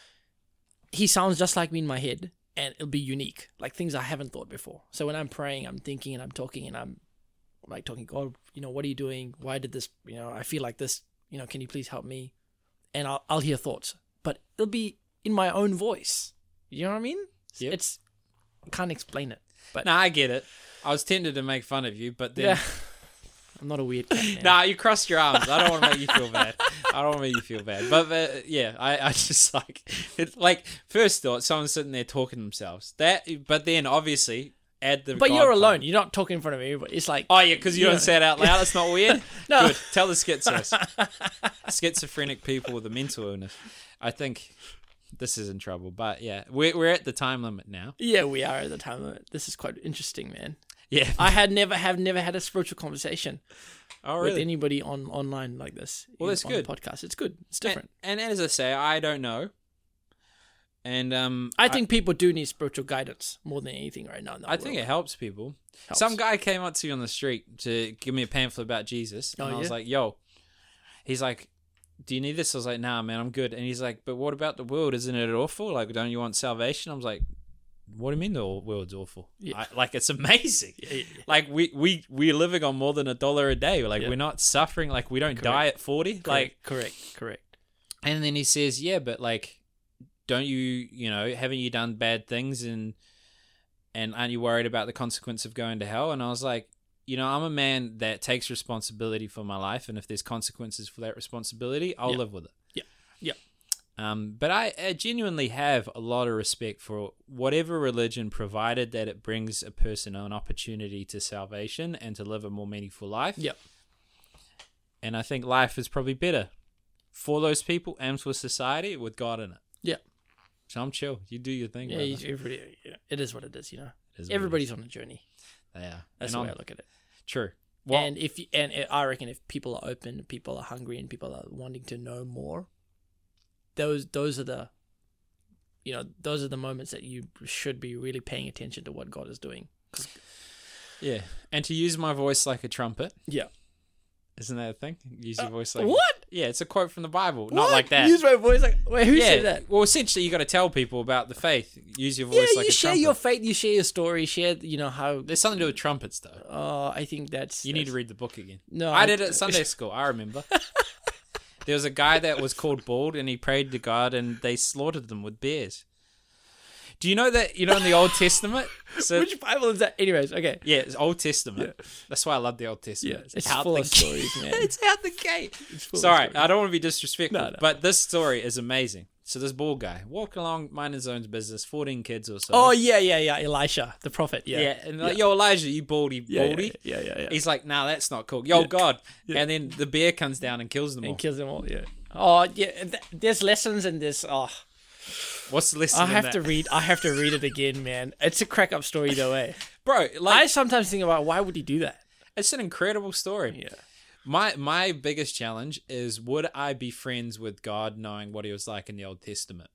he sounds just like me in my head, and it'll be unique, like things I haven't thought before. So when I'm praying, I'm thinking and I'm talking and I'm like talking, God, you know, what are you doing? Why did this, you know, I feel like this, you know, can you please help me? And I'll, I'll hear thoughts, but it'll be in my own voice. You know what I mean? Yep. It's, I can't explain it, but Nah, I get it. I was tempted to make fun of you, but then... yeah. I'm not a weird cat, man. Nah, you crossed your arms. I don't want to make you feel bad. I don't want to make you feel bad. But uh, yeah, I, I just like it. Like first thought, someone's sitting there talking to themselves. That, but then obviously add the. But God you're part. alone. You're not talking in front of everybody. It's like, Oh yeah, because you Yeah. don't say it out loud. It's not weird. No. Good. Tell the schizos. Schizophrenic people with a mental illness. I think this is in trouble. But yeah, we're we're at the time limit now. yeah, we are at the time limit. This is quite interesting, man. Yeah. I had never have never had a spiritual conversation Oh with really? anybody on online like this. Well, in- that's on good. the podcast. It's good. It's different. And, and as I say, I don't know. And um, I think people do need spiritual guidance more than anything right now. In the I think it world. helps people. Helps. Some guy came up to me on the street to give me a pamphlet about Jesus, and Oh, I was yeah? like, "Yo," he's like, "Do you need this?" I was like, "Nah, man, I'm good." And he's like, "But what about the world? Isn't it awful? Like, don't you want salvation?" I was like, "What do you mean the world's awful? Yeah. I, like, it's amazing. Yeah, yeah, yeah. Like, we we we're living on more than a dollar a day. Like, Yeah. we're not suffering. Like, we don't Correct. die at forty. Like, correct, correct. and then he says, "Yeah, but like, don't you, you know, haven't you done bad things and and aren't you worried about the consequence of going to hell?" And I was like, you know, I'm a man that takes responsibility for my life, and if there's consequences for that responsibility, I'll Yeah. live with it. Yeah, yeah. Um, but I, I genuinely have a lot of respect for whatever religion, provided that it brings a person an opportunity to salvation and to live a more meaningful life. Yep. And I think life is probably better for those people and for society with God in it. Yeah. So I'm chill. You do your thing, Yeah, brother. you- everybody, yeah, it is what it is, you know. It is what it Everybody's on a journey. is. Yeah. That's And the I'm- way I look at it. True. Well, and if you, and I reckon if people are open, people are hungry, and people are wanting to know more, those those are the, you know, those are the moments that you should be really paying attention to what God is doing. yeah. And to use my voice like a trumpet, Yeah. isn't that a thing? Use your voice like What? Yeah, it's a quote from the Bible. Not What? like that. Use my voice like. Wait, who yeah. said that? Well, essentially, you got to tell people about the faith. Use your voice Yeah, like you a share trumpet. your faith, you share your story, share you know how. There's something to do with trumpets, though. Uh, I think that's. You need to that's- read the book again. No, I did it at Sunday school. I remember. There was a guy that was called Bald, and he prayed to God, and they slaughtered them with bears. Do you know that? You know, in the Old Testament. So, Which Bible is that? Anyways, okay. yeah, it's Old Testament. That's why I love the Old Testament. Yeah, it's out full the of stories, man. it's out the gate. full of Sorry, stories. I don't want to be disrespectful, No, no. but this story is amazing. So this bald guy walking along, minding his own business, fourteen kids or so. Oh yeah, yeah, yeah. Elisha, the prophet. Yeah. yeah, and like, Yeah. yo, Elijah, you baldy, Yeah, baldy. Yeah, yeah, yeah. yeah. He's like, nah, that's not cool. Yo, Yeah. God. Yeah. And then the bear comes down and kills them all. and kills them all. Yeah. Oh yeah. Th- there's lessons in this. Oh, What's the lesson I in have that? to read. I have to read it again, man. It's a crack up story though, eh? Bro, I like, sometimes think about why would he do that? it's an incredible story. Yeah. My my biggest challenge is, would I be friends with God knowing what he was like in the Old Testament?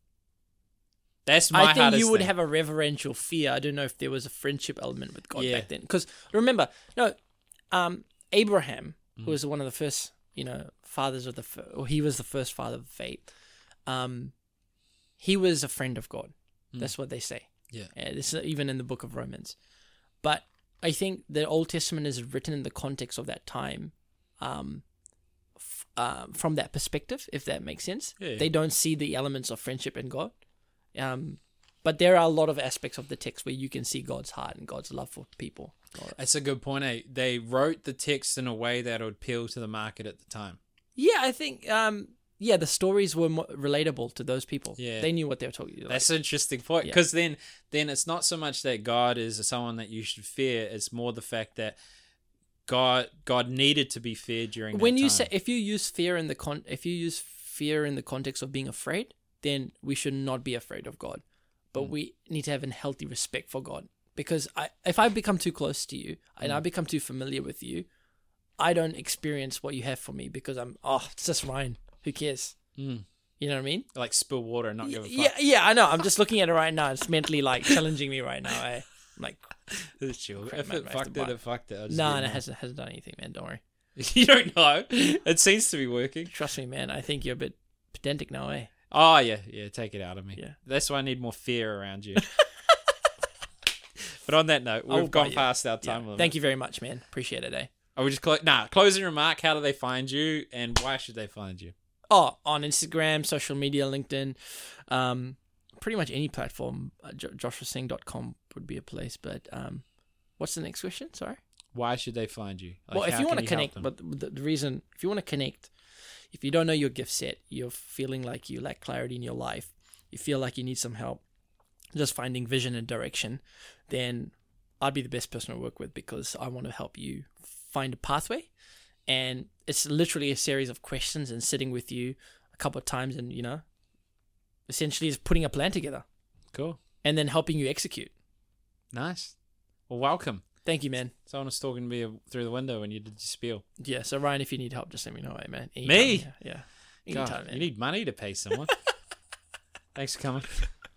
That's my I think hardest you would thing. have a reverential fear. I don't know if there was a friendship element with God Yeah. back then. Because remember, no, um, Abraham, Mm. who was one of the first, you know, fathers of the, f- or he was the first father of faith. Um, he was a friend of God. That's what they say. Yeah. Uh, this is even in the book of Romans. But I think the Old Testament is written in the context of that time, um, f- um, from that perspective, if that makes sense. Yeah. They don't see the elements of friendship in God. Um, but there are a lot of aspects of the text where you can see God's heart and God's love for people. That's a good point, eh? They wrote the text in a way that would appeal to the market at the time. Yeah, I think, um, yeah, the stories were more relatable to those people. Yeah. They knew what they were talking about. That's an interesting point, Yeah. because then, then it's not so much that God is someone that you should fear. It's more the fact that God God needed to be feared during When that you time. say, if you use fear in the con, if you use fear in the context of being afraid, then we should not be afraid of God, but Mm. we need to have a healthy respect for God. Because I, if I become too close to you and I Mm. become too familiar with you, I don't experience what you have for me because I'm, oh, it's just Ryan. Who cares? Mm. You know what I mean? like spill water and not give a fuck. Yeah, yeah, I know. I'm just looking at it right now. It's mentally like challenging me right now. Eh? I'm like, It's chill. Crap, If man, it I have to fucked it, buy- it fucked it. I'll just nah, get no, it more. hasn't hasn't done anything, man. Don't worry. You don't know. It seems to be working. Trust me, man. I think you're a bit pedantic now, eh? Oh yeah, yeah. Take it out of me. Yeah. That's why I need more fear around you. But on that note, I'll we've buy gone you. past our Yeah. time limit. Thank you very much, man. Appreciate it, eh? Are we just clo- nah? Closing remark. How do they find you, and why should they find you? Oh, on Instagram, social media, LinkedIn, um, pretty much any platform. Uh, jo- joshua singh dot com would be a place. But um, what's the next question? Sorry. Why should they find you? Like, well, if how you can want to help connect, them? but the, the reason, if you want to connect, if you don't know your gift set, you're feeling like you lack clarity in your life, you feel like you need some help, just finding vision and direction, then I'd be the best person to work with because I want to help you find a pathway. And it's literally a series of questions and sitting with you a couple of times and, you know, essentially is putting a plan together Cool. and then helping you execute. Nice. Well, welcome. Thank you, man. Someone was talking to me through the window when you did your spiel. Yeah, so Ryan, if you need help, just let me know, eh, man. Me? Yeah. yeah. Anytime, God, man. you need money to pay someone. Thanks for coming.